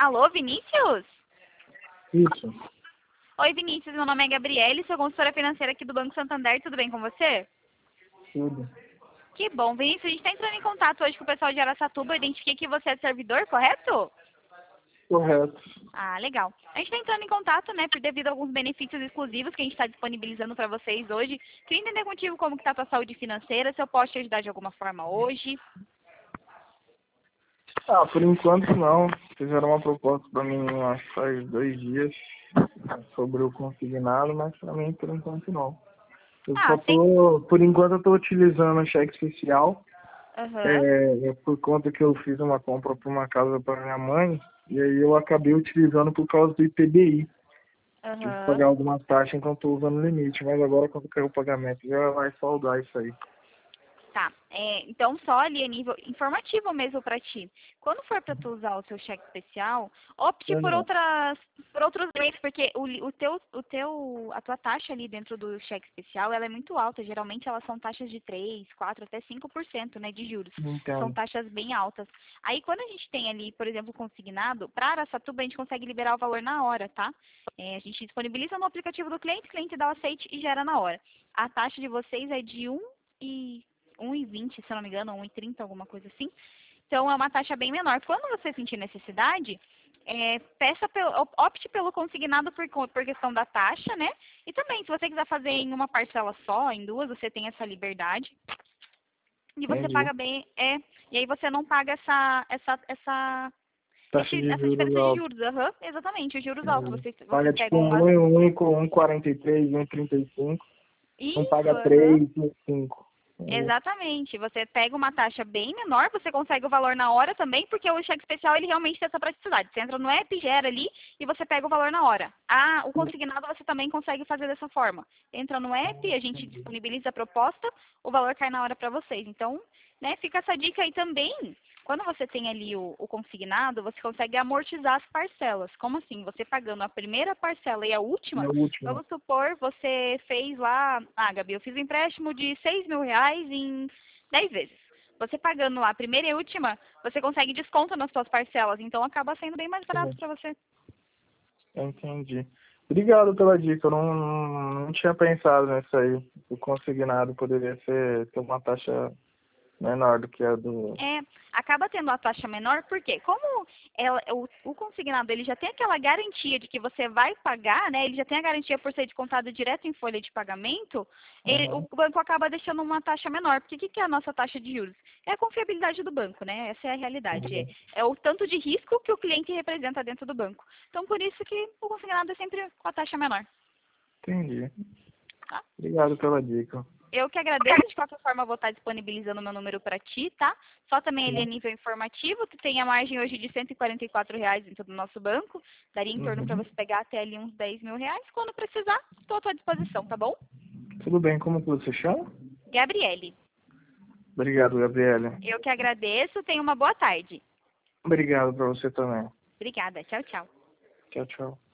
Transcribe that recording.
Alô, Vinícius? Isso, Oi, Vinícius, meu nome é Gabriele, sou consultora financeira aqui do Banco Santander, tudo bem com você? tudo. Que bom, Vinícius, a gente está entrando em contato hoje com o pessoal de Araçatuba, eu identifiquei que você é servidor, correto? Correto. Ah, legal. A gente está entrando em contato, né, por devido a alguns benefícios exclusivos que a gente está disponibilizando para vocês hoje. Queria entender contigo como que está a tua saúde financeira, se eu posso te ajudar de alguma forma hoje. Por enquanto não. Fizeram uma proposta para mim, acho que faz 2 dias, sobre o consignado, mas para mim, por enquanto, não. Ah, tem... Por enquanto, eu tô utilizando o cheque especial, Aham, por conta que eu fiz uma compra para uma casa para minha mãe, e aí eu acabei utilizando por causa do IPBI. Tive que aham. pagar algumas taxas, então estou usando o limite, mas agora quando cair o pagamento já vai saldar isso aí. Tá, então só ali a nível informativo mesmo para ti. Quando for para tu usar o teu cheque especial, opte por Uhum. outros meios, porque a tua taxa ali dentro do cheque especial, ela é muito alta. Geralmente elas são taxas de 3, 4, até 5%, né, de juros. São Entendo. taxas bem altas. Aí quando a gente tem ali, por exemplo, consignado, para Araçatuba a gente consegue liberar o valor na hora, tá? A gente disponibiliza no aplicativo do cliente, o cliente dá o aceite e gera na hora. A taxa de vocês é de 1,20, se eu não me engano, 1,30, alguma coisa assim. Então é uma taxa bem menor. Quando você sentir necessidade, opte pelo consignado por questão da taxa, né? E também, se você quiser fazer em uma parcela só, em duas, você tem essa liberdade. E você Entendi. paga bem, e aí você não paga Taxa de essa juros diferença de alta. juros. Aham, exatamente, os juros altos. Vocês Paga tipo pegam um 1,43, 1,35. Não isso, paga aham. 3, 5. Exatamente. Você pega uma taxa bem menor, você consegue o valor na hora também, porque o cheque especial ele realmente tem essa praticidade. Você entra no app, gera ali e você pega o valor na hora. Ah, o consignado você também consegue fazer dessa forma. Entra no app, a gente disponibiliza a proposta, o valor cai na hora para vocês. Então, né, fica essa dica aí também. Quando você tem ali o consignado, você consegue amortizar as parcelas. Como assim? Você pagando a primeira parcela e a É última, o último. vamos supor, você fez lá, Gabi, eu fiz um empréstimo de R$ 6.000 em 10 vezes. Você pagando a primeira e a última, você consegue desconto nas suas parcelas, então acaba sendo bem mais barato para você. Entendi. Obrigado pela dica. Eu não tinha pensado nisso aí. O consignado poderia ter uma taxa menor do que a do. Acaba tendo a taxa menor, porque como o consignado ele já tem aquela garantia de que você vai pagar, né? Ele já tem a garantia por ser descontado direto em folha de pagamento, Uhum. o banco acaba deixando uma taxa menor. Porque o que é a nossa taxa de juros? É a confiabilidade do banco, né? Essa é a realidade. Uhum. É o tanto de risco que o cliente representa dentro do banco. Então, por isso que o consignado é sempre com a taxa menor. Entendi. Tá? Obrigado pela dica. Eu que agradeço, de qualquer forma eu vou estar disponibilizando o meu número para ti, tá? Só também ele é Sim. nível informativo, tu tem a margem hoje de R$ 144 dentro do nosso banco, daria em torno para Uhum. você pegar até ali uns R$ 10.000. Quando precisar, estou à tua disposição, tá bom? Tudo bem, como que você chama? Gabriele, Obrigado, Gabriela. eu que agradeço, tenha uma boa tarde. Obrigado para você também. Obrigada, tchau, tchau. Tchau, tchau.